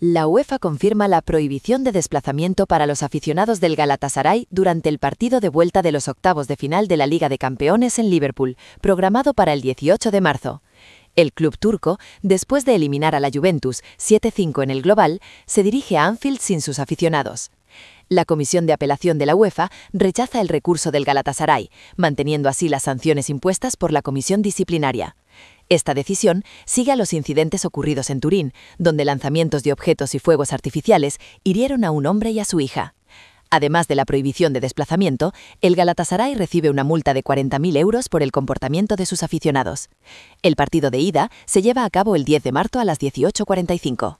La UEFA confirma la prohibición de desplazamiento para los aficionados del Galatasaray durante el partido de vuelta de los octavos de final de la Liga de Campeones en Liverpool, programado para el 18 de marzo. El club turco, después de eliminar a la Juventus 7-5 en el global, se dirige a Anfield sin sus aficionados. La Comisión de Apelación de la UEFA rechaza el recurso del Galatasaray, manteniendo así las sanciones impuestas por la Comisión Disciplinaria. Esta decisión sigue a los incidentes ocurridos en Turín, donde lanzamientos de objetos y fuegos artificiales hirieron a un hombre y a su hija. Además de la prohibición de desplazamiento, el Galatasaray recibe una multa de 40.000 euros por el comportamiento de sus aficionados. El partido de ida se lleva a cabo el 10 de marzo a las 18:45.